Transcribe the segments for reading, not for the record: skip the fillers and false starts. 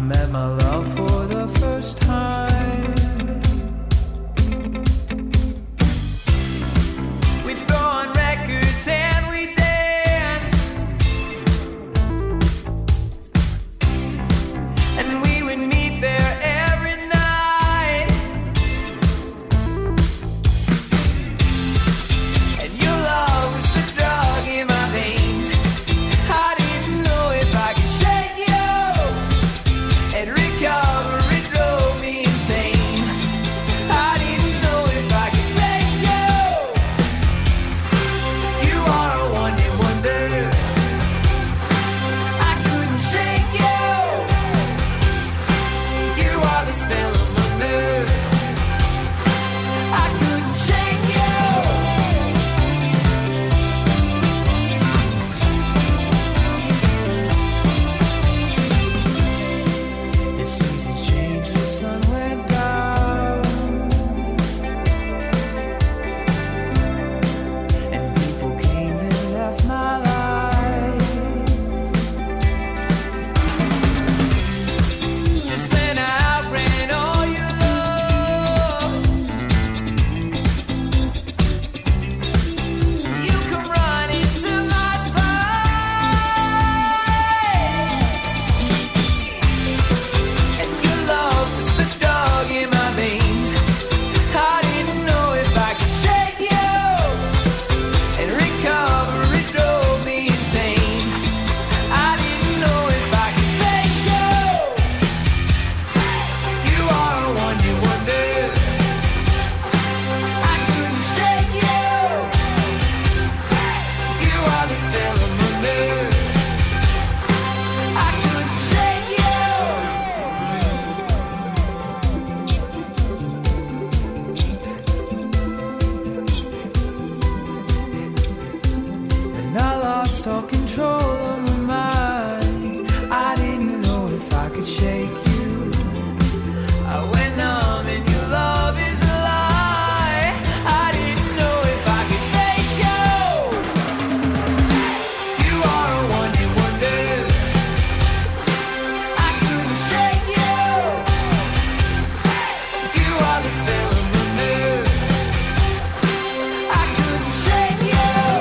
met my love for the first time. We throw on records and we dance, and we would meet there every night. And your love was the drug in my veins. I didn't know if I could shake you and recover. It drove me insane. I didn't know if I could face you. You are a one-hit wonder. I couldn't shake you. You are the spell I'm under. I couldn't shake you. The seasons changed, the sun went down, and people came that left my life. Just when I outran all your love, you come running to my side, and your love was the dog in my veins. I didn't know if I could shake you and recover. It drove me insane. I didn't know if I could face you. You are a one-hit wonder. I couldn't shake you. You are the spell I'm under. I couldn't shake you. And I lost all control of my mind. I didn't know if I could shake you. I went numb and your love is a lie. I didn't know if I could face you. You are a one-hit wonder. I couldn't shake you. You are the spell I'm under. I couldn't shake you.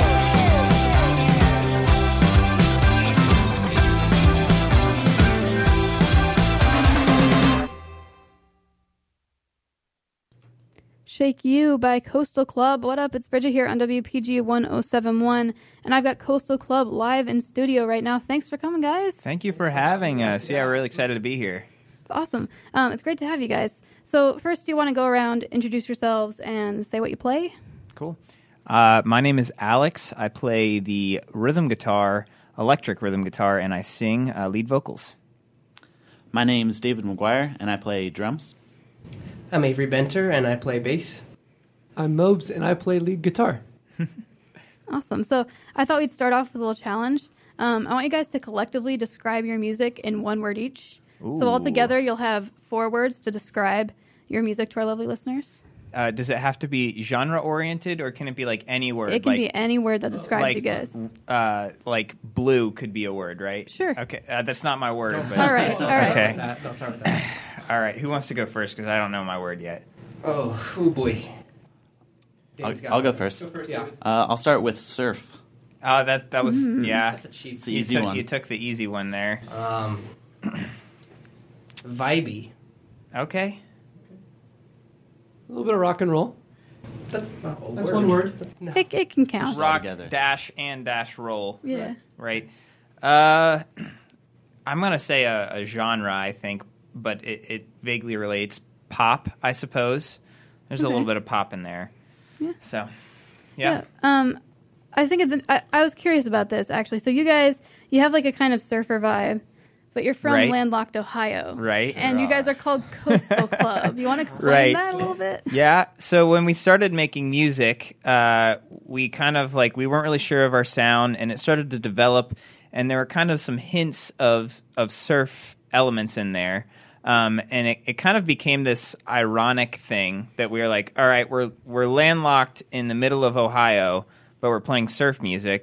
Shake You by Coastal Club. What up? It's Bridget here on WPG 1071, and I've got Coastal Club live in studio right now. Thanks for coming, guys. Thank you for having us. Yeah, we're really excited to be here. It's awesome. It's great to have you guys. So first, do you want to go around, introduce yourselves, and say what you play? Cool. My name is Alex. I play the rhythm guitar, electric rhythm guitar, and I sing lead vocals. My name's David McGuire, and I play drums. I'm Avery Benter, and I play bass. I'm Mobes, and I play lead guitar. Awesome. So I thought we'd start off with a little challenge. I want you guys to collectively describe your music in one word each. So all together, you'll have 4 words to describe your music to our lovely listeners. Does it have to be genre-oriented, or can it be like any word? It can be any word that describes you guys. Like blue could be a word, right? Sure. Okay, that's not my word. But All right. Okay. Don't start with that. All right, who wants to go first? Because I don't know my word yet. Oh boy. I'll go first. Go first, yeah. I'll start with surf. Oh, that was, yeah. That's a cheap. It's the easy one. You took the easy one there. Vibey. Okay. A little bit of rock and roll. That's not a word. That's one word. No. It can count. Rock, together. dash, and dash roll. Yeah. Right. I'm going to say a genre, I think, but it vaguely relates. Pop, I suppose. There's a little bit of pop in there. Yeah. So, yeah. I think it's. I was curious about this actually. So you guys, you have like a kind of surfer vibe, but you're from Right. landlocked Ohio, Right. And you guys are called Coastal Club. You want to explain Right. that a little bit? Yeah. So when we started making music, we kind of like we weren't really sure of our sound, and it started to develop, and there were kind of some hints of surf elements in there. And it kind of became this ironic thing that we were like, all right, we're landlocked in the middle of Ohio, but we're playing surf music.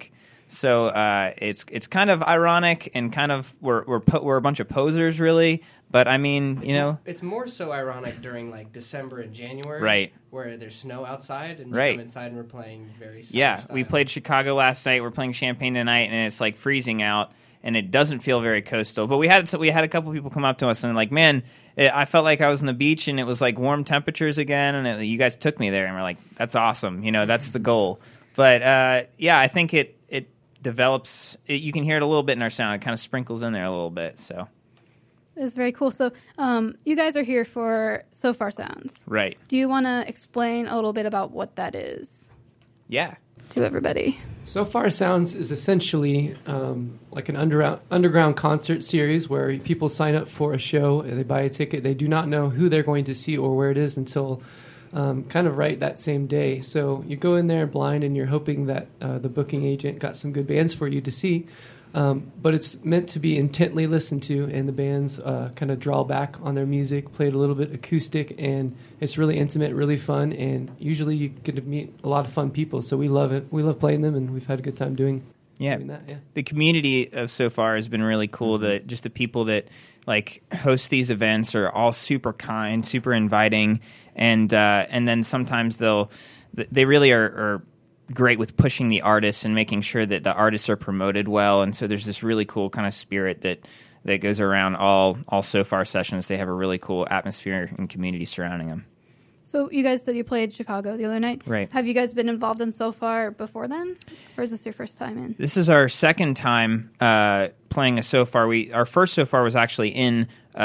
So it's kind of ironic and kind of we're a bunch of posers, really. But I mean, It's more so ironic during like December and January, Right. where there's snow outside and we Right. come inside and we're playing very summer yeah, we style. played Chicago last night. We're playing Champaign tonight, and it's like freezing out, and it doesn't feel very coastal. But we had a couple people come up to us and like, man, I felt like I was on the beach, and it was like warm temperatures again, and you guys took me there, and we're like, that's awesome. That's the goal. But I think it develops. You can hear it a little bit in our sound. It kind of sprinkles in there a little bit. So It's very cool. So you guys are here for So Far Sounds. right, Do you want to explain a little bit about what that is yeah. to everybody? So Far Sounds is essentially like an underground concert series where people sign up for a show, they buy a ticket, they do not know who they're going to see or where it is until kind of right that same day. So you go in there blind and you're hoping that the booking agent got some good bands for you to see. But it's meant to be intently listened to, and the bands kind of draw back on their music, play it a little bit acoustic, and it's really intimate, really fun, and usually you get to meet a lot of fun people, so we love it. We love playing them, and we've had a good time doing that. Yeah. The community of So Far has been really cool. Just the people that like host these events are all super kind, super inviting, and then sometimes they really are great with pushing the artists and making sure that the artists are promoted well. And so there's this really cool kind of spirit that goes around all So Far sessions. They have a really cool atmosphere and community surrounding them. So you guys said you played Chicago the other night. Right. Have you guys been involved in So Far before then? Or is this your first time in? This is our second time playing a So Far. Our first So Far was actually in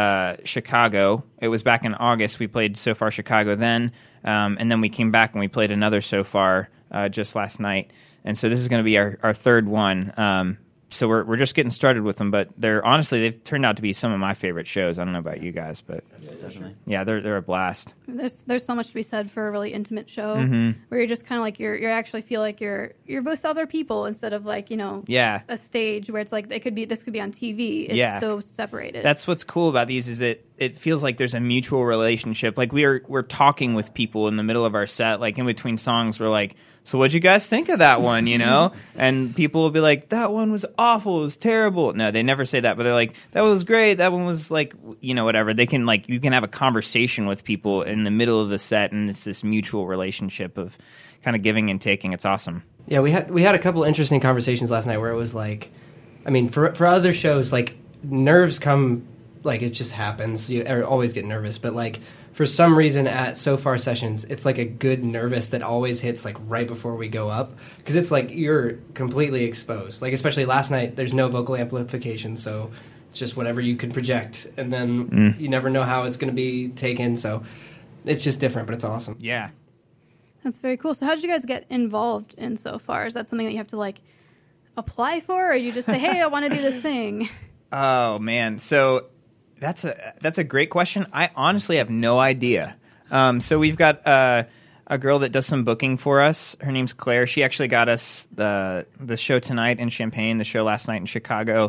Chicago. It was back in August. We played So Far Chicago then, and then we came back and we played another So Far just last night. And so this is going to be our third one. So we're just getting started with them, but they've turned out to be some of my favorite shows. I don't know about you guys, but Definitely. yeah, they're a blast. There's so much to be said for a really intimate show Mm-hmm. where you're just kind of like you actually feel like you're with other people instead of like Yeah. a stage where it's like this could be on TV. It's Yeah. so separated. That's what's cool about these is that it feels like there's a mutual relationship. Like we're talking with people in the middle of our set, like in between songs. We're like, so what'd you guys think of that one? And people will be like, that one was awful. It was terrible. No, they never say that, but they're like, that was great. That one was like, whatever. They can you can have a conversation with people in the middle of the set, and it's this mutual relationship of kind of giving and taking. It's awesome. Yeah, we had a couple interesting conversations last night where it was like, I mean, for other shows, like nerves come, like it just happens. You always get nervous, but like for some reason at So Far sessions, it's like a good nervous that always hits like right before we go up, because it's like you're completely exposed. Like especially last night, there's no vocal amplification, so it's just whatever you can project, and then you never know how it's going to be taken. So it's just different, but it's awesome. Yeah. That's very cool. So how did you guys get involved in So Far? Is that something that you have to like apply for, or you just say, hey, I want to do this thing? Oh man, so that's a great question. I honestly have no idea. So we've got a girl that does some booking for us. Her name's Claire. She actually got us the show tonight in Champaign, the show last night in Chicago.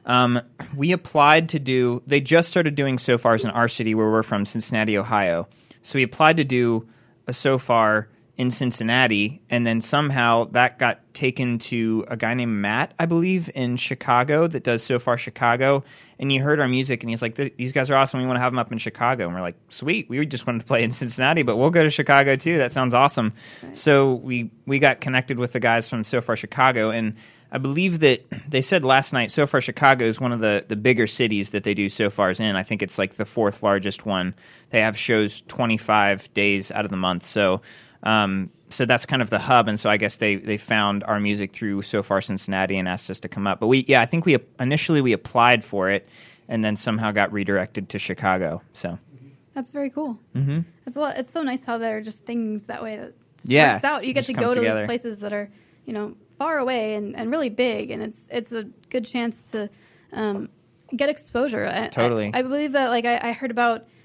We applied to do. They just started doing So Fars in our city, where we're from, Cincinnati, Ohio. So we applied to do a So Far in Cincinnati, and then somehow that got taken to a guy named Matt, I believe, in Chicago that does So Far Chicago. And he heard our music, and he's like, these guys are awesome. We want to have them up in Chicago. And we're like, sweet. We just wanted to play in Cincinnati, but we'll go to Chicago too. That sounds awesome. Right. So we got connected with the guys from So Far Chicago, and I believe that they said last night So Far Chicago is one of the bigger cities that they do So Fars in. I think it's like the fourth largest one. They have shows 25 days out of the month. So that's kind of the hub, and so I guess they found our music through So Far Cincinnati and asked us to come up. But I think we initially applied for it, and then somehow got redirected to Chicago. So that's very cool. Mm-hmm. It's so nice how there are just things that way that just Yeah, works out. You get just to go comes to together. these places that are far away and really big, and it's a good chance to get exposure. Totally. I believe that I heard about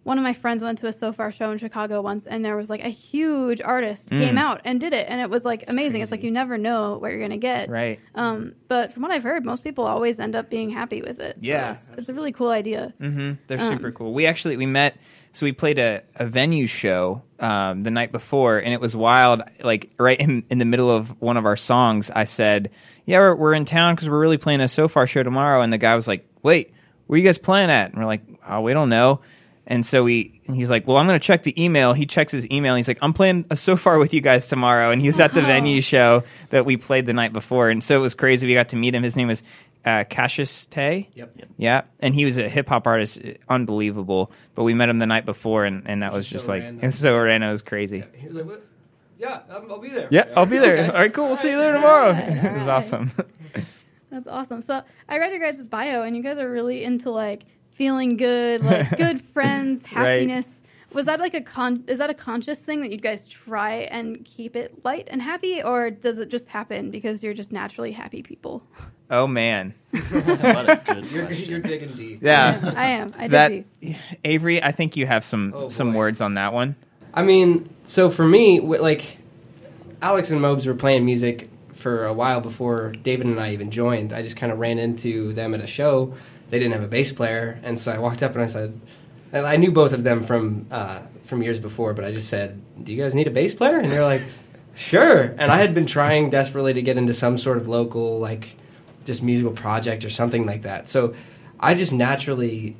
one of my friends went to a So Far show in Chicago once, and there was like a huge artist came out and did it, and it was like amazing. crazy. It's like you never know what you're gonna get. Right. But from what I've heard, most people always end up being happy with it. So Yeah. it's a really cool idea. They're super cool. We met. So we played a venue show the night before, and it was wild. Like right in the middle of one of our songs, I said, "Yeah, we're in town because we're really playing a So Far show tomorrow." And the guy was like, "Wait, where are you guys playing at?" And we're like, "Oh, we don't know." And so he's like, "Well, I'm going to check the email." He checks his email. And he's like, "I'm playing a So Far with you guys tomorrow." And he was at the venue show that we played the night before, and so it was crazy. We got to meet him. His name was Cassius Tay. Yep. Yeah, and he was a hip hop artist, unbelievable. But we met him the night before, and that was So just like random. it was so random. It was crazy. He was like, "What? Yeah, I'll be there." Yeah, I'll be there. Okay. All right, cool. We'll see you there tomorrow. All right, It was all right. awesome. That's awesome. So I read your guys' bio, and you guys are really into like feeling good, like good friends, happiness. Was that like is that a conscious thing that you guys try and keep it light and happy, or does it just happen because you're just naturally happy people? Oh man, What a good You're question. digging deep. yeah. I am. I That did. Avery, I think you have some boy. words on that one. I mean, so for me, like Alex and Mobes were playing music for a while before David and I even joined. I just kind of ran into them at a show. They didn't have a bass player, and so I walked up and I said, and I knew both of them from years before, but I just said, "Do you guys need a bass player?" And they're like, "Sure." And I had been trying desperately to get into some sort of local, like, just musical project or something like that. So I just naturally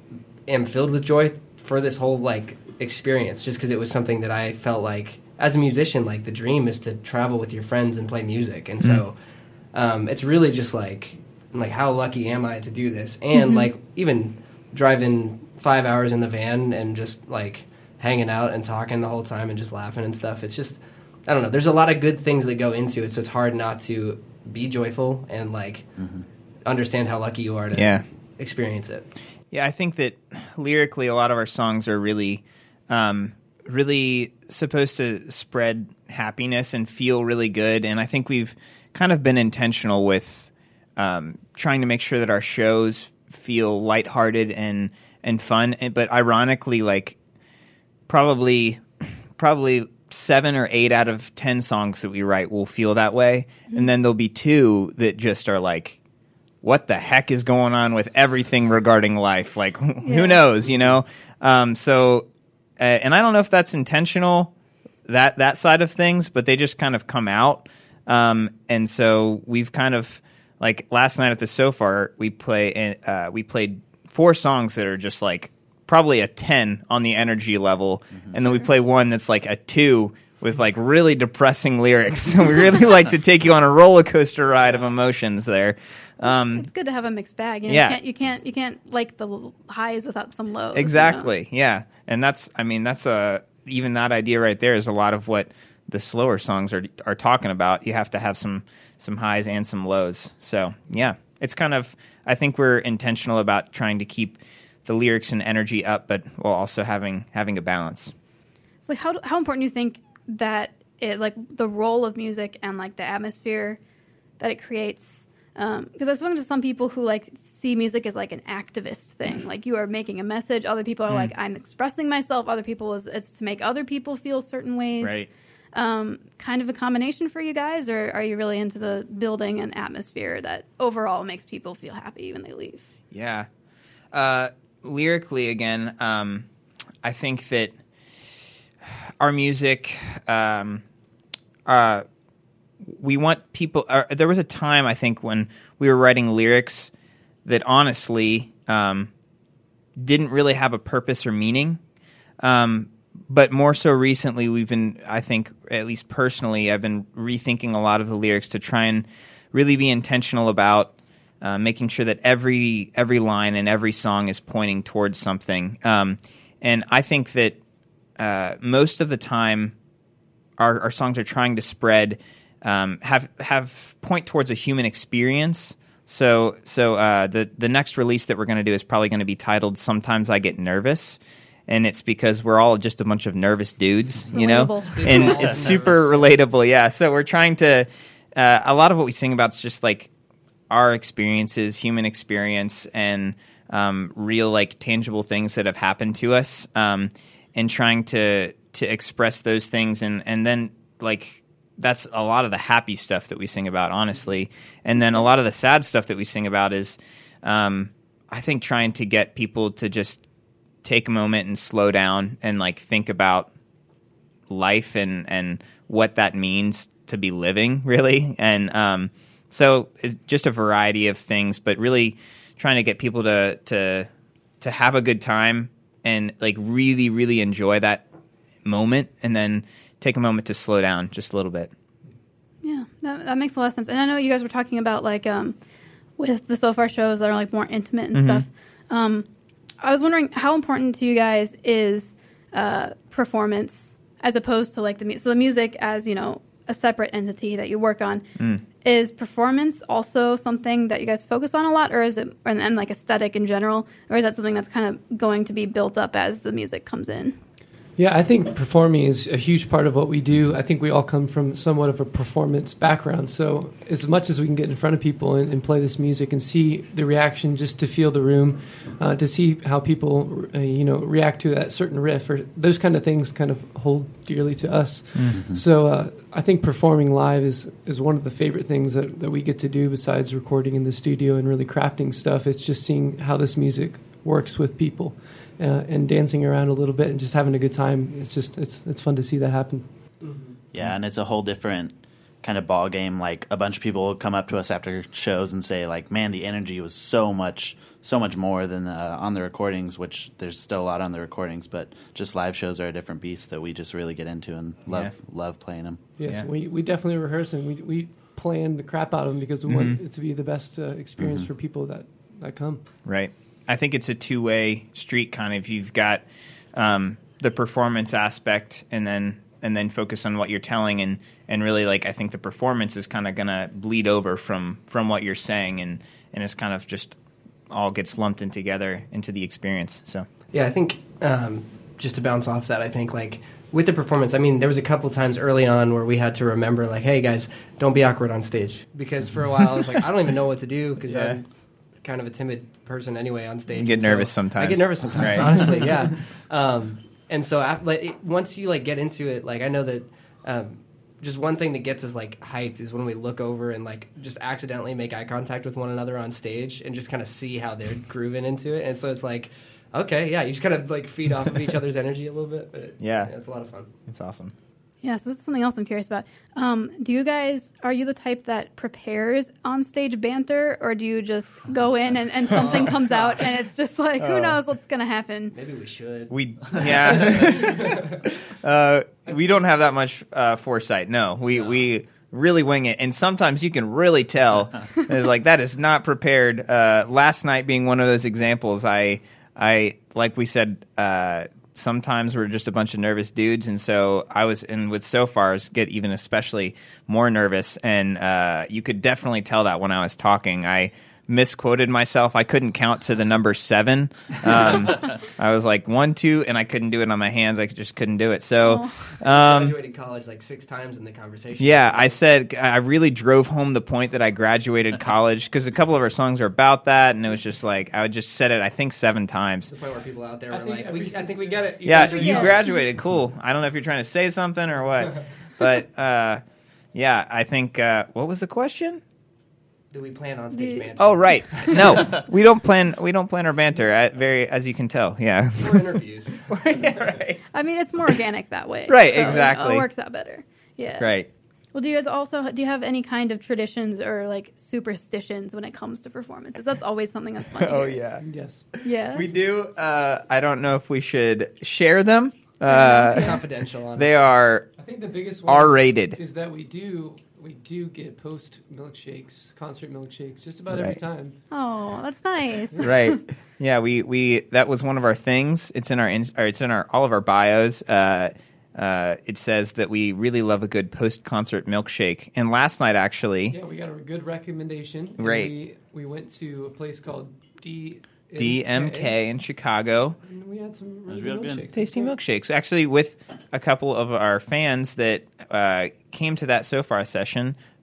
am filled with joy for this whole, like, experience, just because it was something that I felt like, as a musician, like, the dream is to travel with your friends and play music. And so it's really just like how lucky am I to do this? And like even driving 5 hours in the van and just like hanging out and talking the whole time and just laughing and stuff. It's just, I don't know. There's a lot of good things that go into it, so it's hard not to be joyful and like understand how lucky you are to experience it. Yeah, I think that lyrically, a lot of our songs are really, really supposed to spread happiness and feel really good. And I think we've kind of been intentional with trying to make sure that our shows feel lighthearted and fun. But ironically, like probably 7 or 8 out of 10 songs that we write will feel that way, and then there'll be 2 that just are like, what the heck is going on with everything regarding life? Like, who knows, you know? So, and I don't know if that's intentional, that side of things, but they just kind of come out. And so we've kind of, like last night at the So Far, we played 4 songs that are just like probably a 10 on the energy level, and then we play one that's like a 2 with like really depressing lyrics. So we really like to take you on a roller coaster ride of emotions there. It's good to have a mixed bag. You know, Yeah. you can't like the highs without some lows. Exactly. Yeah. And that's even that idea right there is a lot of what the slower songs are talking about. You have to have some highs and some lows. So yeah, it's kind of, I think we're intentional about trying to keep the lyrics and energy up, but while also having a balance. So like how important do you think that it, like the role of music and like the atmosphere that it creates? Because I've spoken to some people who like see music as like an activist thing. Like you are making a message. Other people are like, I'm expressing myself. Other people it's to make other people feel certain ways. Right. Kind of a combination for you guys, or are you really into the building an atmosphere that overall makes people feel happy when they leave? Yeah. Lyrically, again, I think that our music, we want people. There was a time, I think, when we were writing lyrics that honestly didn't really have a purpose or meaning. But more so recently, we've been, I think, at least personally, I've been rethinking a lot of the lyrics to try and really be intentional about making sure that every line and every song is pointing towards something. And I think that most of the time, our songs are trying to spread, have point towards a human experience. So the next release that we're going to do is probably going to be titled "Sometimes I Get Nervous." And it's because we're all just a bunch of nervous dudes, you know? Relatable. And it's super relatable, yeah. So we're trying to, a lot of what we sing about is just like our experiences, human experience, and real like tangible things that have happened to us, and trying to express those things, and then like that's a lot of the happy stuff that we sing about, honestly, and then a lot of the sad stuff that we sing about is, I think, trying to get people to just take a moment and slow down and like think about life and what that means to be living, really, and so it's just a variety of things, but really trying to get people to have a good time and like really, really enjoy that moment, and then take a moment to slow down just a little bit. Yeah, that makes a lot of sense. And I know you guys were talking about like with the So Far shows that are like more intimate and stuff. I was wondering how important to you guys is performance as opposed to like the music as, you know, a separate entity that you work on. Is performance also something that you guys focus on a lot, or is it and like aesthetic in general, or is that something that's kind of going to be built up as the music comes in? Yeah, I think performing is a huge part of what we do. I think we all come from somewhat of a performance background. So as much as we can get in front of people and play this music and see the reaction, just to feel the room, to see how people react to that certain riff, or those kind of things kind of hold dearly to us. So I think performing live is one of the favorite things that we get to do besides recording in the studio and really crafting stuff. It's just seeing how this music works with people. And dancing around a little bit and just having a good time. It's fun to see that happen. Yeah, and it's a whole different kind of ball game. Like a bunch of people will come up to us after shows and say, like, "Man, the energy was so much more than on the recordings." Which there's still a lot on the recordings, but just live shows are a different beast that we just really get into and love playing them. Yes, we definitely rehearse and we plan the crap out of them because we want it to be the best experience for people that come. Right. I think it's a two-way street, kind of. You've got the performance aspect, and then focus on what you're telling, and really, like, I think the performance is kind of going to bleed over from what you're saying, and it's kind of just all gets lumped in together into the experience. So yeah, I think just to bounce off that, I think like with the performance, I mean, there was a couple times early on where we had to remember, like, hey guys, don't be awkward on stage, because for a while I was like, I don't even know what to do because I'm kind of a timid person anyway on stage. You get nervous sometimes. I get nervous sometimes, right. Honestly, yeah. And so once you like get into it, like I know that just one thing that gets us like hyped is when we look over and like just accidentally make eye contact with one another on stage and just kind of see how they're grooving into it. And so it's like, okay, yeah, you just kind of like feed off of each other's energy a little bit. But yeah, it's a lot of fun. It's awesome. Yeah, so this is something else I'm curious about. Are you the type that prepares on-stage banter, or do you just go in and something comes out and it's just like, who knows what's going to happen? Maybe we should. We don't have that much foresight. No, we really wing it, and sometimes you can really tell. It's like, that is not prepared. Last night being one of those examples, I like we said, sometimes we're just a bunch of nervous dudes, and so I was in with So Fars get even especially more nervous, and you could definitely tell that when I was talking. I misquoted myself. I couldn't count to the number 7. I was like 1, 2, and I couldn't do it on my hands. I just couldn't do it. So graduated college like 6 times in the conversation. Yeah, I said I really drove home the point that I graduated college, because a couple of our songs are about that, and it was just like I would just said it, I think 7 times. The point where people out there were like, I think we get it. You graduated. Cool. I don't know if you're trying to say something or what, but yeah, I think what was the question? Do we plan on stage banter? Oh, right. No, we don't plan our banter. As you can tell, yeah. Or interviews. Yeah, right. I mean, it's more organic that way. Right, so exactly. It works out better. Yeah. Right. Well, do you have any kind of traditions or like superstitions when it comes to performances? That's always something that's fun. Oh yeah. Yes. Yeah. We do. I don't know if we should share them. Confidential. They are. I think the biggest one R-rated. is that we do get post milkshakes, concert milkshakes, just about every time. Oh, that's nice. Right. Yeah, we that was one of our things. It's in our all of our bios. It says that we really love a good post-concert milkshake. And last night, actually, yeah, we got a good recommendation. Right. We went to a place called DMK in Chicago. And we had some was real good. Tasty milkshakes. Actually, with a couple of our fans that came to that So Far session,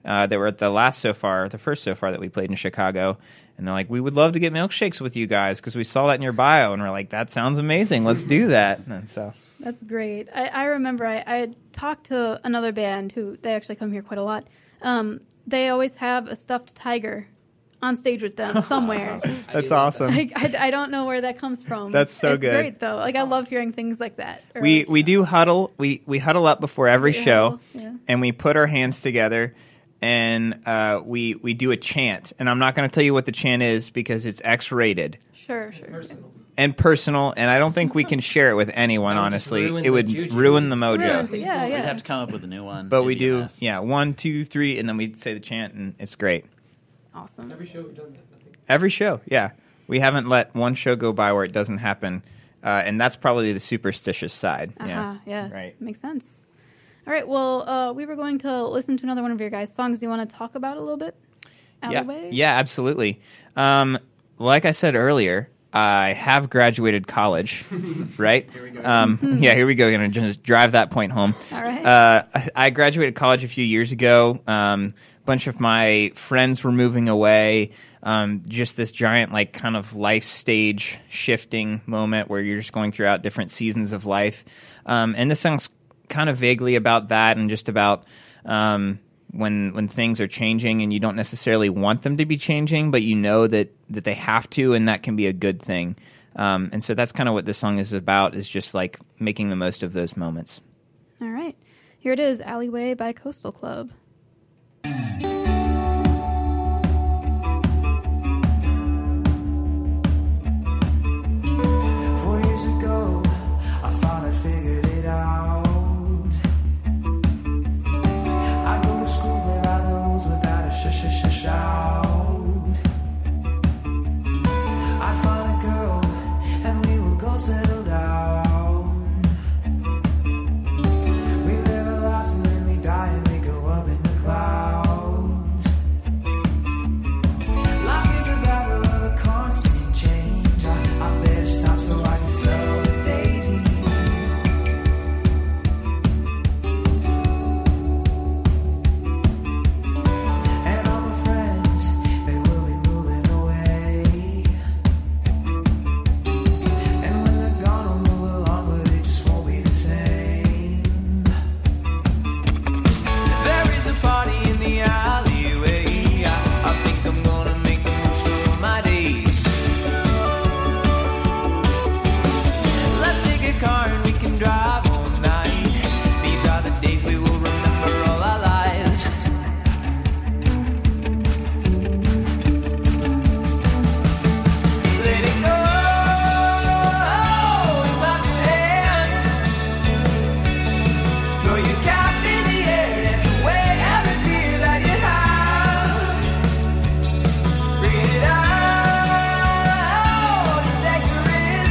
that were at the first So Far that we played in Chicago. And they're like, we would love to get milkshakes with you guys because we saw that in your bio. And we're like, that sounds amazing. Let's do that. And so That's great. I remember I had talked to another band who they actually come here quite a lot. They always have a stuffed tiger on stage with them somewhere. that's awesome. I don't know where that comes from. That's so it's good. Great though. Like I love hearing things like that. Or We do huddle. We huddle up before every show, yeah. and we put our hands together, and we do a chant. And I'm not going to tell you what the chant is because it's X-rated Sure. and personal, and I don't think we can share it with anyone. That would just Honestly, ruin it would the juju. ruin the mojo. Ruins it. Yeah, We'd yeah. have to come up with a new one. But It'd we be a do, mess. 1, 2, 3, and then we say the chant, and it's great. Awesome. Every show we've done that, I think. Every show, yeah. We haven't let one show go by where it doesn't happen, and that's probably the superstitious side. Yeah, Yes. right. Makes sense. All right. Well, we were going to listen to another one of your guys' songs. Do you want to talk about it a little bit? Alleyway? Yeah, absolutely. Like I said earlier, I have graduated college, right? Here we go. Here we go. Going to just drive that point home. All right. I graduated college a few years ago. Bunch of my friends were moving away. Just this giant, like, kind of life stage shifting moment where you're just going throughout different seasons of life. And this song's kind of vaguely about that and just about when things are changing and you don't necessarily want them to be changing, but you know that they have to, and that can be a good thing. And so that's kind of what this song is about, is just like making the most of those moments. All right. Here it is, Alleyway by Coastal Club. 4 years ago, I thought I figured it out. I go to school, play by the rules without a shout. I'd find a girl, and we would go settle down. We live our lives and then we die and we go up in the clouds. Life is a battle of a constant change. I better stop so I can smell the daisies. And all my friends, they will be moving away. And when they're gone, I'll move along, but it just won't be the same. There is a party in the alleyway. I think I'm gonna make the most of my days. Let's take a car and we can drive all night. These are the days we will remember all our lives. Let it go, clap your hands. Throw your cap in the air, dance away every fear that you have. Breathe it out and take a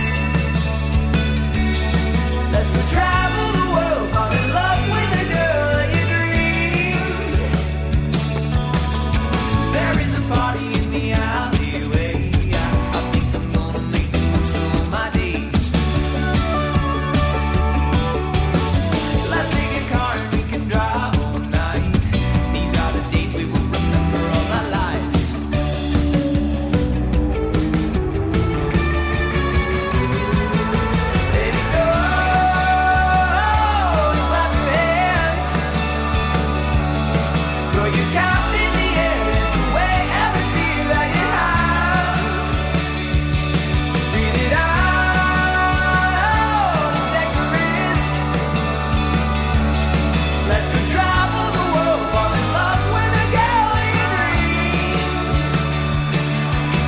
risk. Let's go travel the world, fall in love with a girl that you dream. There is a party in the alleyway. I think I'm gonna make the most of my days. Let's take a car and we can drive all night. These are the days we will remember all our lives. Let it go, clap your hands. Throw your cap in the air, dance away every fear that you have. Breathe it out and take a risk. Let's go travel the world, fall in love with a girl in your dreams.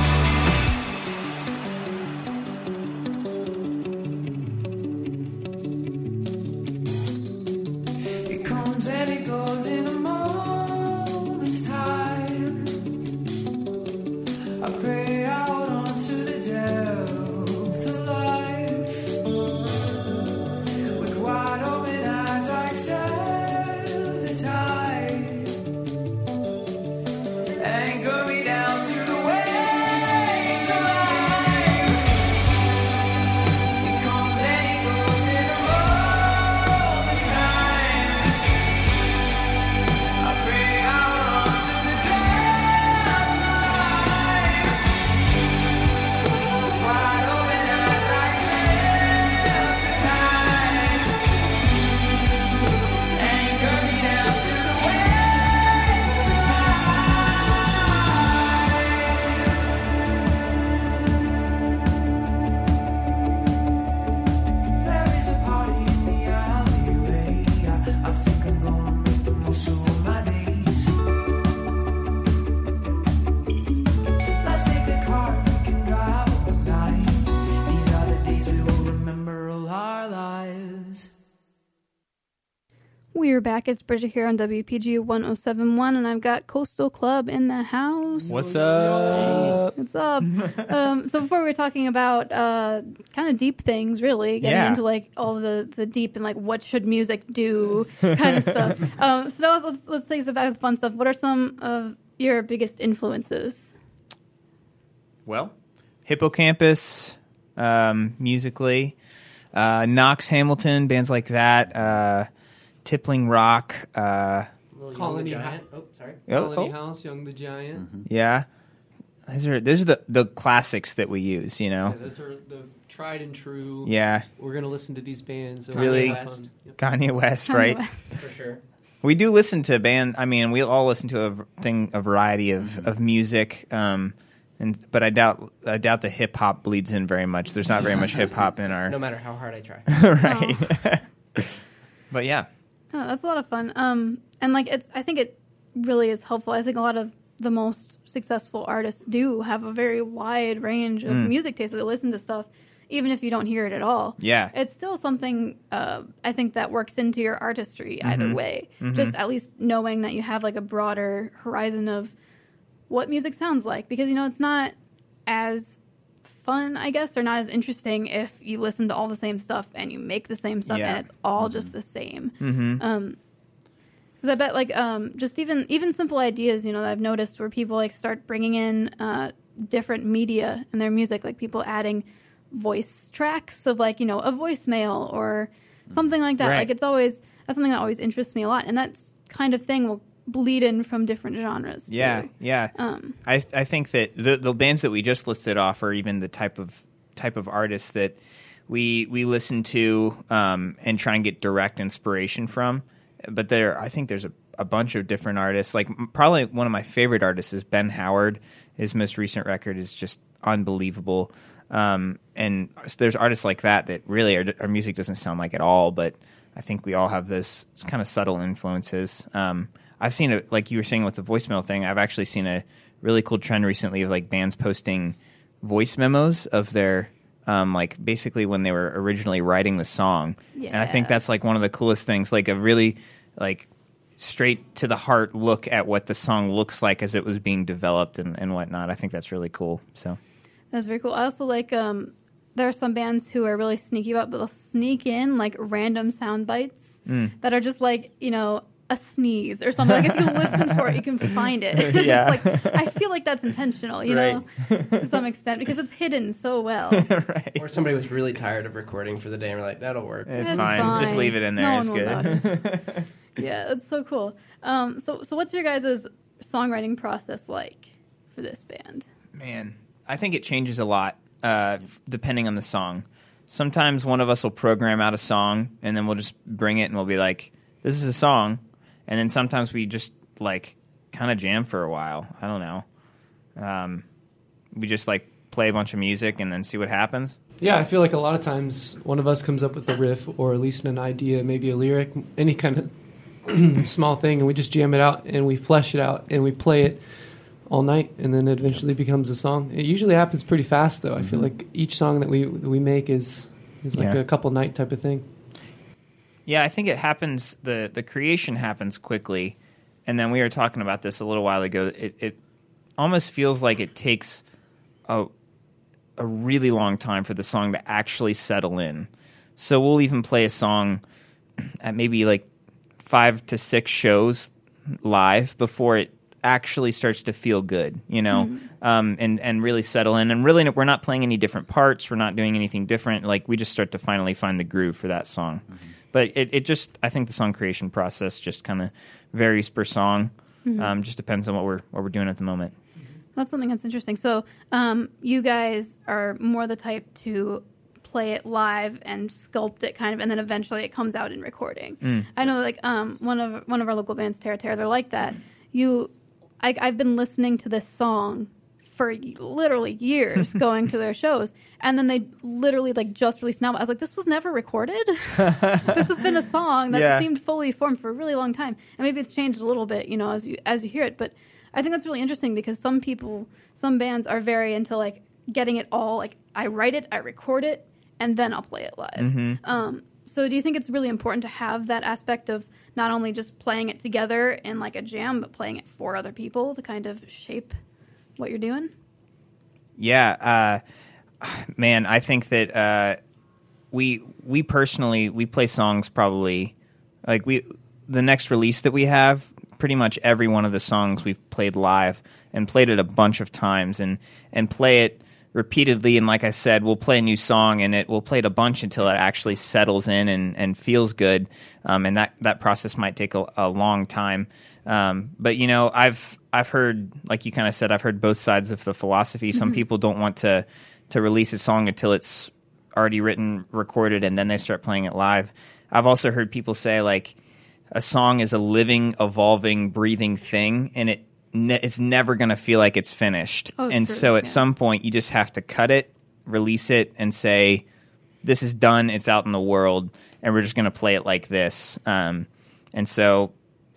It comes and it goes in a moment's time. I pray out onto the depth of life. With wide open eyes, I accept the tide. Anchor me down to the waves of life. It comes and it goes in a moment's time. I pray out we are back. It's Bridget here on WPG 1071, and I've got Coastal Club in the house. What's up? What's up? So before we were talking about kind of deep things, really getting Yeah. into like all the deep and like what should music do kind of stuff. So now let's take some back to the fun stuff. What are some of your biggest influences? Well, Hippocampus, musically, Knox Hamilton, bands like that, Tippling Rock, Colony Giant. Oh, sorry. Colony House, Young the Giant. yeah. Those are the classics that we use, you Yeah, know. those are the tried and true. Yeah, We're going to listen to these bands. Really? It'll be fun. Yep. Kanye West, right? For sure. We do listen to we all listen to a variety of music, but I doubt the hip hop bleeds in very much. There's not very much hip hop in our No matter how hard I try. right. But yeah, Oh, that's a lot of fun. And like I think it really is helpful. I think a lot of the most successful artists do have a very wide range of music taste. They listen to stuff, even if you don't hear it at all. Yeah. It's still something I think that works into your artistry either way. Just at least knowing that you have like a broader horizon of what music sounds like, because it's not as fun, I guess, or not as interesting if you listen to all the same stuff and you make the same stuff Yeah. and it's all just the same. Because I bet like just even simple ideas, that I've noticed where people like start bringing in different media in their music, like people adding voice tracks of like a voicemail or something like that. Right. Like that's something that always interests me a lot, and that's kind of thing will bleed in from different genres. yeah, too. yeah. I think that the bands that we just listed off are even the type of artists that we listen to and try and get direct inspiration from. But I think there's a bunch of different artists. Like probably one of my favorite artists is Ben Howard. His most recent record is just unbelievable. And there's artists like that really our music doesn't sound like at all, but I think we all have those kind of subtle influences. I've seen like you were saying with the voicemail thing, I've actually seen a really cool trend recently of like bands posting voice memos of their like basically when they were originally writing the song. Yeah. And I think that's like one of the coolest things, like a really like straight to the heart look at what the song looks like as it was being developed and whatnot. I think that's really cool. So That's very cool. I also like there are some bands who are really sneaky about, but they'll sneak in like random sound bites that are just like a sneeze or something. Like if you listen for it, you can find it. Yeah. It's like I feel like that's intentional, know, to some extent, because it's hidden so well. right. Or somebody was really tired of recording for the day and we're like, that'll work. It's It's fine. Just leave it in there. No It's one will good. notice. Yeah, it's so cool. So what's your guys' songwriting process like for this band? Man, I think it changes a lot depending on the song. Sometimes one of us will program out a song and then we'll just bring it and we'll be like, this is a song. And then sometimes we just like kind of jam for a while. I don't know. We just like play a bunch of music and then see what happens. Yeah, I feel like a lot of times one of us comes up with a riff or at least an idea, maybe a lyric, any kind of small thing, and we just jam it out and we flesh it out and we play it all night, and then it eventually becomes a song. It usually happens pretty fast, though. I feel like each song that we make is like Yeah. a couple night type of thing. Yeah, I think it happens. The creation happens quickly, and then we were talking about this a little while ago. It almost feels like it takes a really long time for the song to actually settle in. So we'll even play a song at maybe like 5 to 6 shows live before it actually starts to feel good, and really settle in. And really, we're not playing any different parts. We're not doing anything different. Like we just start to finally find the groove for that song. But it just, I think the song creation process just kind of varies per song. Just depends on what we're doing at the moment. That's something that's interesting. So you guys are more the type to play it live and sculpt it kind of, and then eventually it comes out in recording. I know like one of our local bands, Terra Terra, they're like that. I've been listening to this song for literally years going to their shows, and then they literally like just released an album. I was like, this was never recorded. This has been a song that seemed fully formed for a really long time, and maybe it's changed a little bit, as you hear it. But I think that's really interesting because some bands are very into like getting it all. Like I write it, I record it, and then I'll play it live. So do you think it's really important to have that aspect of not only just playing it together in like a jam, but playing it for other people to kind of shape what you're doing? Yeah, man, I think that we personally, we play songs probably, like the next release that we have, pretty much every one of the songs we've played live and played it a bunch of times and play it repeatedly. And like I said, we'll play a new song and we'll play it a bunch until it actually settles in and feels good. And that process might take a long time. But you know, I've heard, like you kind of said, I've heard both sides of the philosophy. Some people don't want to release a song until it's already written, recorded, and then they start playing it live. I've also heard people say, like, a song is a living, evolving, breathing thing, and it's never going to feel like it's finished. Oh, and true, so at yeah. some point, you just have to cut it, release it, and say, this is done, it's out in the world, and we're just going to play it like this. And so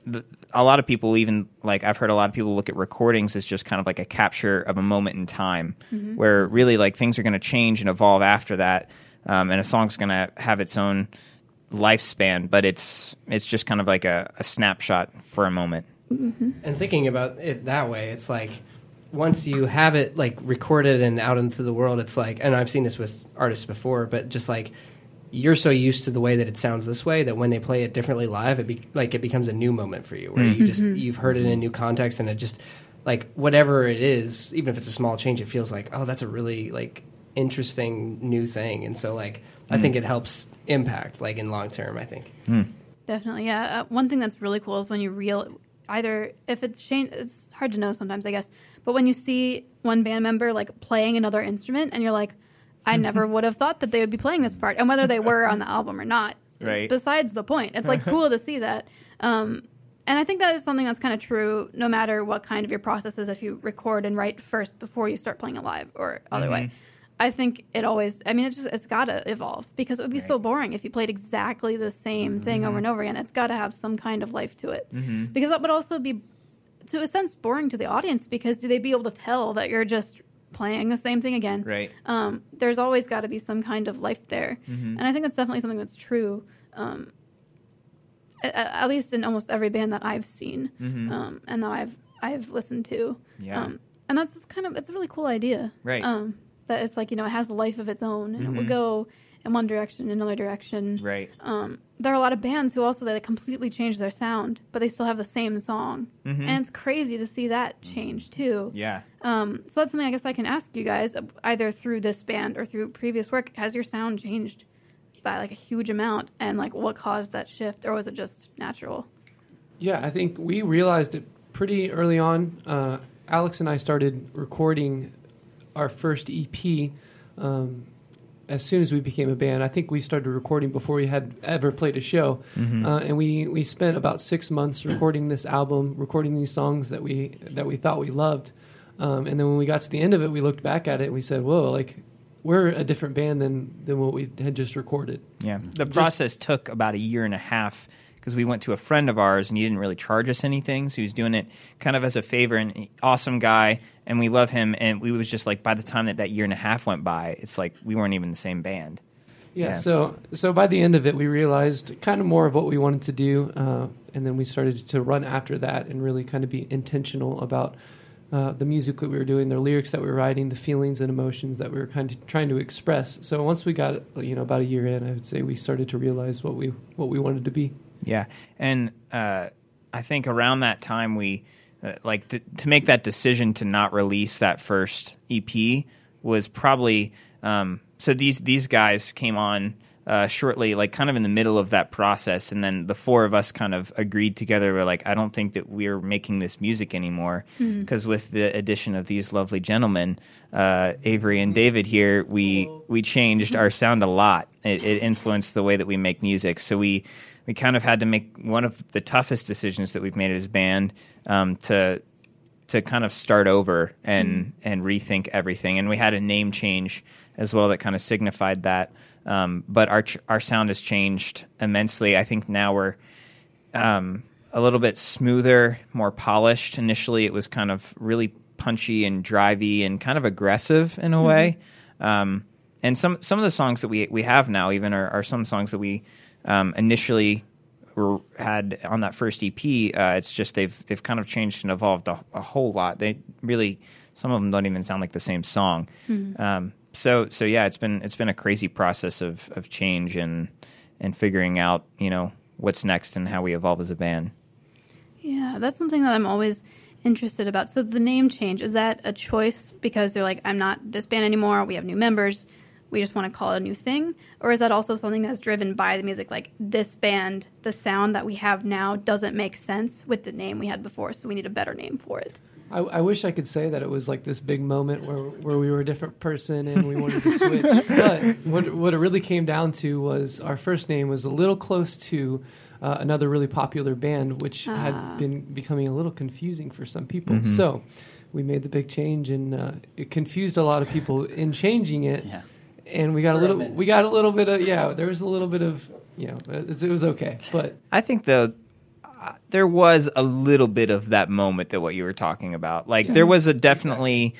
a lot of people even, like, I've heard a lot of people look at recordings as just kind of like a capture of a moment in time, where really, like, things are going to change and evolve after that, and a song's going to have its own lifespan, but it's just kind of like a snapshot for a moment. And thinking about it that way, it's like once you have it like recorded and out into the world, it's like, and I've seen this with artists before, but just like you're so used to the way that it sounds this way that when they play it differently live, it becomes a new moment for you where you've heard it in a new context, and it just like whatever it is, even if it's a small change, it feels like, oh, that's a really like interesting new thing. And so like I think it helps impact like in long term, I think. Definitely, yeah. One thing that's really cool is when you either if it's changed, it's hard to know sometimes, I guess, but when you see one band member like playing another instrument and you're like, I never would have thought that they would be playing this part, and whether they were on the album or not, Right. is besides the point. It's like cool to see that. And I think that is something that's kind of true no matter what kind of your process is, if you record and write first before you start playing it live or other way. I think it's got to evolve, because it would be so boring if you played exactly the same thing over and over again. It's got to have some kind of life to it. Because that would also be, to a sense, boring to the audience, because do they be able to tell that you're just playing the same thing again? Right. There's always got to be some kind of life there. And I think that's definitely something that's true, at least in almost every band that I've seen and that I've listened to. Yeah. And that's just it's a really cool idea. Right. That it's like, it has a life of its own, and it will go in one direction, another direction. Right. There are a lot of bands who also, they completely change their sound, but they still have the same song. And it's crazy to see that change, too. Yeah. So that's something I guess I can ask you guys, either through this band or through previous work. Has your sound changed by, like, a huge amount? And, like, what caused that shift? Or was it just natural? Yeah, I think we realized it pretty early on. Alex and I started recording our first EP as soon as we became a band. I think we started recording before we had ever played a show. And we spent about 6 months recording this album, recording these songs that we thought we loved. And then when we got to the end of it, we looked back at it and we said, whoa, like, we're a different band than what we had just recorded. Yeah. The process took about 1.5 years, because we went to a friend of ours and he didn't really charge us anything. So he was doing it kind of as a favor, and awesome guy, and we love him. And we was just like, by the time that 1.5 years went by, it's like we weren't even the same band. Yeah. So by the end of it, we realized kind of more of what we wanted to do. And then we started to run after that and really kind of be intentional about the music that we were doing, the lyrics that we were writing, the feelings and emotions that we were kind of trying to express. So once we got, about 1 year in, I would say we started to realize what we wanted to be. Yeah, and I think around that time we to make that decision to not release that first EP was probably so these guys came on shortly, like kind of in the middle of that process, and then the four of us kind of agreed together. We're like, I don't think that we're making this music anymore, because with the addition of these lovely gentlemen, Avery and David here, we changed our sound a lot. It influenced the way that we make music. So we kind of had to make one of the toughest decisions that we've made as a band, to kind of start over and rethink everything. And we had a name change as well that kind of signified that. But our sound has changed immensely. I think now we're a little bit smoother, more polished. Initially, it was kind of really punchy and drivey and kind of aggressive in a way. And some of the songs that we have now even are some songs that we initially had on that first EP. It's just they've kind of changed and evolved a whole lot. They really, some of them don't even sound like the same song. So yeah, it's been a crazy process of change and figuring out, you know, what's next and how we evolve as a band. Yeah, that's something that I'm always interested about. So the name change, is that a choice because they're like, I'm not this band anymore, we have new members, we just want to call it a new thing? Or is that also something that's driven by the music, like this band, the sound that we have now doesn't make sense with the name we had before, so we need a better name for it? I wish I could say that it was like this big moment where we were a different person and we wanted to switch. But what it really came down to was our first name was a little close to another really popular band, which had been becoming a little confusing for some people. So we made the big change, and it confused a lot of people in changing it. Yeah. And we got a little bit of, there was a little bit of, it was okay. But I think though, there was a little bit of that moment that what you were talking about. Like there was a definitely,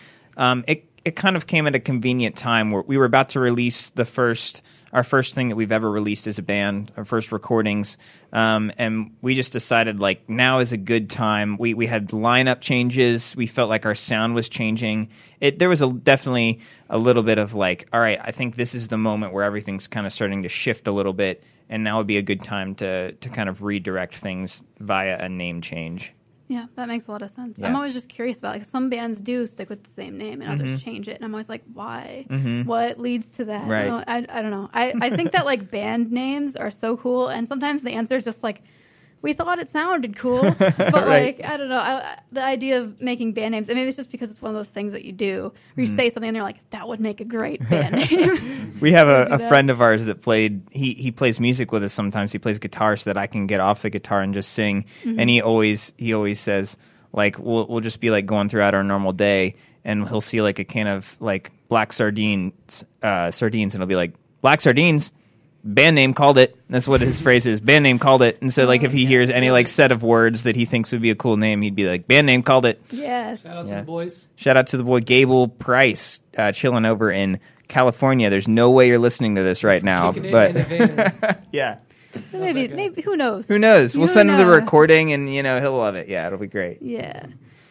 it kind of came at a convenient time where we were about to release our first thing that we've ever released as a band, our first recordings. And we just decided like now is a good time. We had lineup changes. We felt like our sound was changing. There was definitely a little bit of like, all right, I think this is the moment where everything's kind of starting to shift a little bit. And now would be a good time to kind of redirect things via a name change. Yeah, that makes a lot of sense. Yeah. I'm always just curious about, like, some bands do stick with the same name and others change it. And I'm always like, why? What leads to that? Right. I don't know. I think that, like, band names are so cool. And sometimes the answer is just like, we thought it sounded cool. But, Right. like, I don't know. The idea of making band names, and maybe it's just because it's one of those things that you do where you say something and they're like, that would make a great band name. We have a that. friend of ours that he plays music with us sometimes. He plays guitar so that I can get off the guitar and just sing. And he always says, like, we'll just be like going throughout our normal day and he'll see like a can of like black sardines and he'll be like, black sardines, band name called it. That's what his phrase is, band name called it. And so like if he hears any like set of words that he thinks would be a cool name, he'd be like, band name called it. Yes. shout out to Yeah. the boys. Shout out to the boy Gable Price, chilling over in California. There's no way you're listening to this right now, Kicking it but in a van. yeah. So maybe, who knows? Who knows? We'll Who send him the knows? recording, and he'll love it. Yeah, it'll be great. Yeah.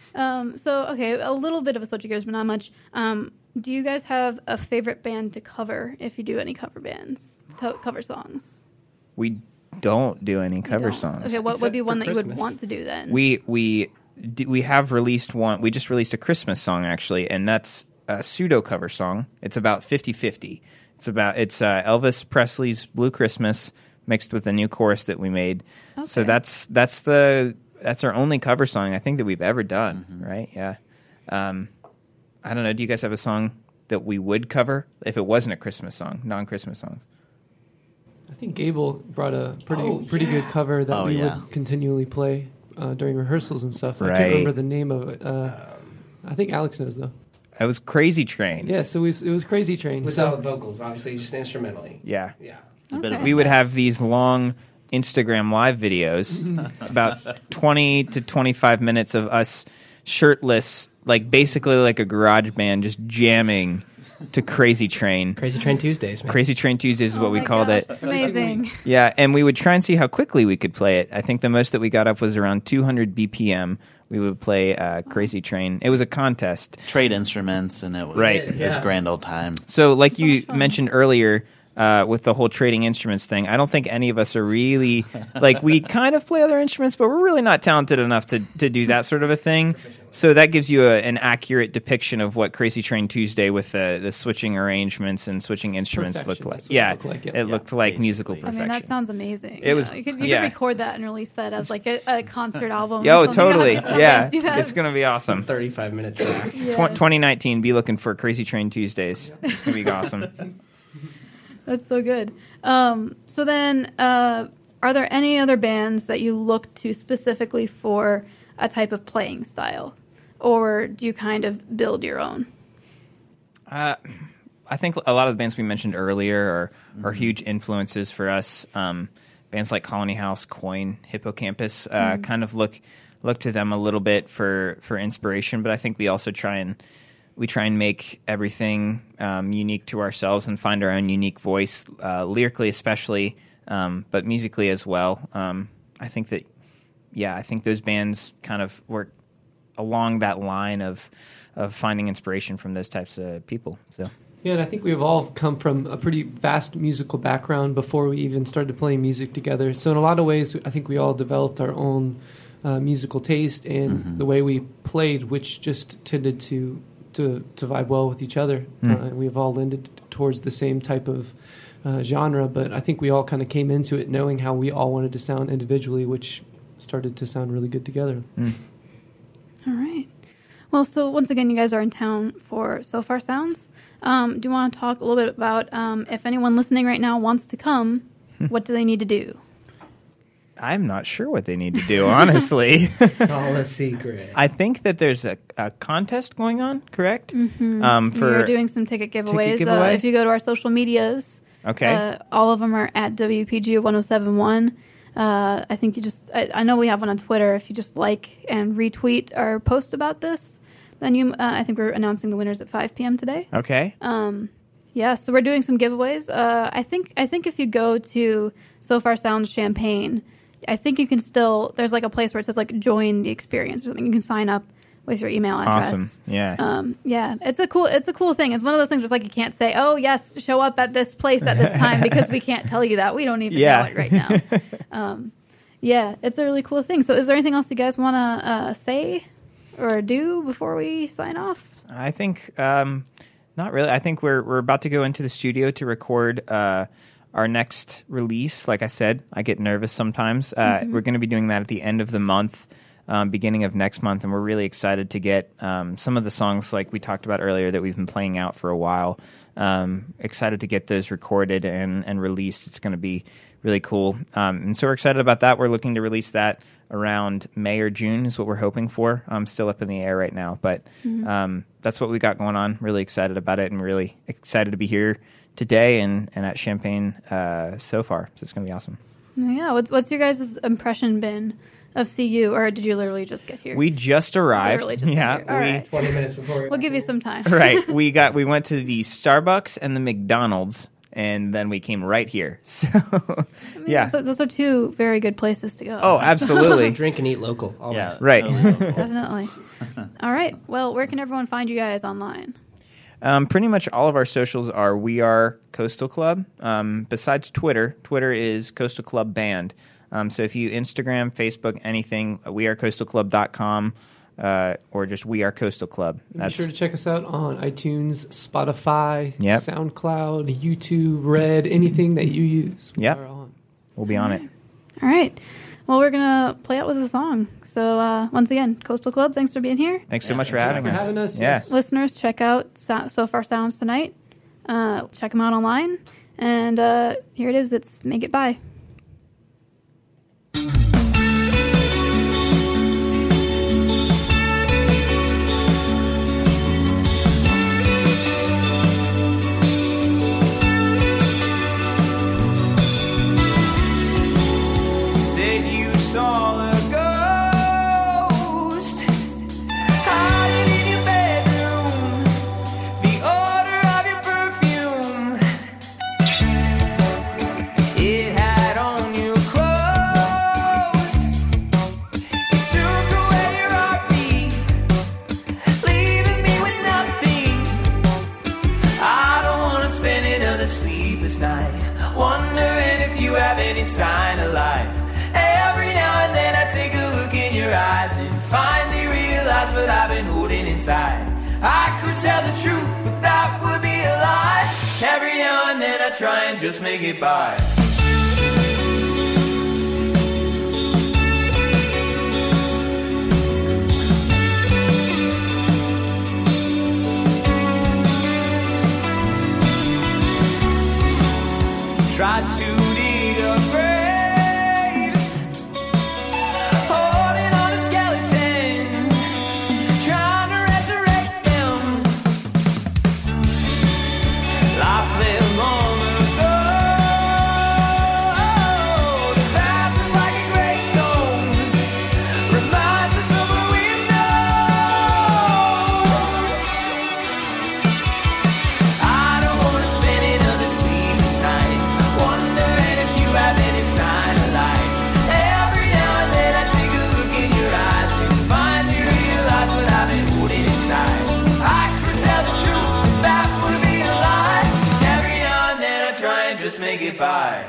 So, okay, a little bit of a switch of gears, but not much. Do you guys have a favorite band to cover if you do any cover bands, cover songs? We don't do any cover Don't. songs. Okay, what would be Except one for that you would Christmas. want to do then? We have released one. We just released a Christmas song actually, and that's a pseudo cover song. It's about 50-50. It's Elvis Presley's Blue Christmas mixed with a new chorus that we made. So Okay. that's our only cover song I think that we've ever done. Right? Yeah. I don't know. Do you guys have a song that we would cover if it wasn't a Christmas song, non-Christmas songs? I think Gable brought a pretty good cover that we would continually play during rehearsals and stuff. I Right. can't remember the name of it. I think Alex knows though. It was Crazy Train. Yes, it was Crazy Train. Without vocals, obviously, just instrumentally. Yeah. Yeah. It's a bit of a We would mess. have these long Instagram live videos, about 20 to 25 minutes of us shirtless, like basically like a garage band, just jamming to Crazy Train. Crazy Train Tuesdays, man. Crazy Train Tuesdays is what we called it. That's amazing. Yeah, and we would try and see how quickly we could play it. I think the most that we got up was around 200 BPM. We would play Crazy Train. It was a contest. Trade instruments, and it was Right. it was a grand old time. So like you much fun. mentioned earlier, with the whole trading instruments thing, I don't think any of us are really, like, we kind of play other instruments, but we're really not talented enough to do that sort of a thing. So that gives you an accurate depiction of what Crazy Train Tuesday with the switching arrangements and switching instruments looked Perfection, like. that's what it Yeah, looked like, yeah. it looked like basically. musical I mean, perfection. that sounds amazing. It was- You could yeah. record that and release that as like a concert album. or Yo, something. totally. Let's Yeah, do that. it's going to be awesome. 35-minute track. Yes. 2019, be looking for Crazy Train Tuesdays. It's going to be awesome. That's so good. So then, are there any other bands that you look to specifically for a type of playing style? Or do you kind of build your own? I think a lot of the bands we mentioned earlier are huge influences for us. Bands like Colony House, Coin, Hippocampus kind of look to them a little bit for inspiration. But I think we also try and make everything unique to ourselves and find our own unique voice, lyrically especially. but musically as well. I think that, I think those bands kind of work along that line of finding inspiration from those types of people. So. Yeah, and I think we've all come from a pretty vast musical background before we even started playing music together. So in a lot of ways, I think we all developed our own musical taste and the way we played, which just tended to vibe well with each other. We've all lended towards the same type of genre, but I think we all kind of came into it knowing how we all wanted to sound individually, which started to sound really good together. All right. Well, so once again, you guys are in town for So Far Sounds. Do you want to talk a little bit about if anyone listening right now wants to come, what do they need to do? I'm not sure what they need to do, honestly. All a secret. I think that there's a contest going on, correct? We're doing some ticket giveaways. giveaway? If you go to our social medias, Okay. all of them are at WPG 1071. I think you just, I know we have one on Twitter. If you just like and retweet our post about this, then I think we're announcing the winners at 5 p.m. today. Okay. Yeah, so we're doing some giveaways. I think if you go to So Far Sounds Champaign, I think you can still, there's like a place where it says like join the experience or something. You can sign up with your email address. Awesome. Yeah. Yeah, it's a cool thing. It's one of those things where it's like you can't say, oh yes, show up at this place at this time because we can't tell you that. We don't even know it right now. Yeah, it's a really cool thing. So is there anything else you guys want to say or do before we sign off? I think not really. I think we're about to go into the studio to record our next release. Like I said, I get nervous sometimes. We're going to be doing that at the end of the month. Beginning of next month, and we're really excited to get some of the songs like we talked about earlier that we've been playing out for a while. Excited to get those recorded and released. It's going to be really cool. And so we're excited about that. We're looking to release that around May or June is what we're hoping for. Still up in the air right now, but that's what we got going on. Really excited about it and really excited to be here today and at Champaign so far. So it's going to be awesome. Yeah, what's your guys' impression been of CU, or did you literally just get here? We just arrived. Literally just got here. All right. 20 minutes before. We'll give you some time. Right. We went to the Starbucks and the McDonald's, and then we came right here. So, yeah. Those are two very good places to go. Oh, absolutely. Drink and eat local. Always. Yeah, Right. totally local. Definitely. All right. Well, where can everyone find you guys online? Pretty much all of our socials are We Are Coastal Club. Besides Twitter is Coastal Club Band. So if you Instagram, Facebook, anything, wearecoastalclub.com or just We Are Coastal Club. Be sure to check us out on iTunes, Spotify, Yep. SoundCloud, YouTube, Red, anything that you use. We Yep. are on. We'll be on it. All right. Well, we're going to play out with a song. So once again, Coastal Club, thanks for being here. Thanks so much for having for us. having us, Yeah. yes. Listeners, check out So Far Sounds tonight. Check them out online. And here it is. It's Make It By. Said you saw a ghost hiding in your bedroom, the odor of your perfume. It had on your clothes. It took away your heartbeat, leaving me with nothing. I don't wanna spend another sleepless night wondering if you have any sign of life. Every now and then I take a look in your eyes and finally realize what I've been holding inside. I could tell the truth, but that would be a lie. Every now and then I try and just make it by. Try to dig up graves, holding on to skeletons, trying to resurrect them. Life lived long ago. The past is like a gravestone, reminds us of what we've known. I don't wanna spend another sleepless night wondering just make it by.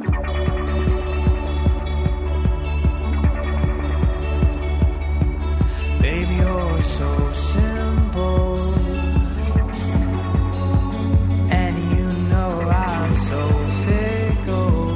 Baby, you're so simple, and you know I'm so fickle.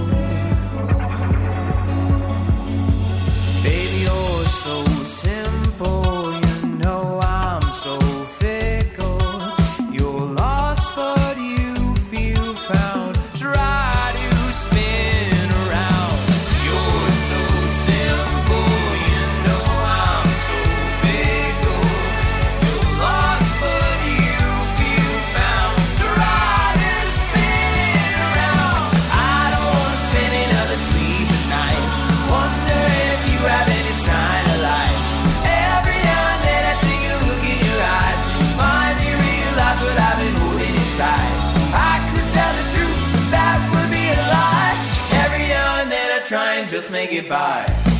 Baby, you're so simple, you know I'm so fickle. You're lost, but you feel found. Try to spin around. You're so simple, you know I'm so fickle. You're lost, but you feel found. Try to spin around. I don't wanna spend another sleepless night. Wonder if you have any sign of life. Every now and then I take a look in your eyes and finally realize what I've been holding inside. I could tell the truth, but that would be a lie. Every now and then I try and just make it by.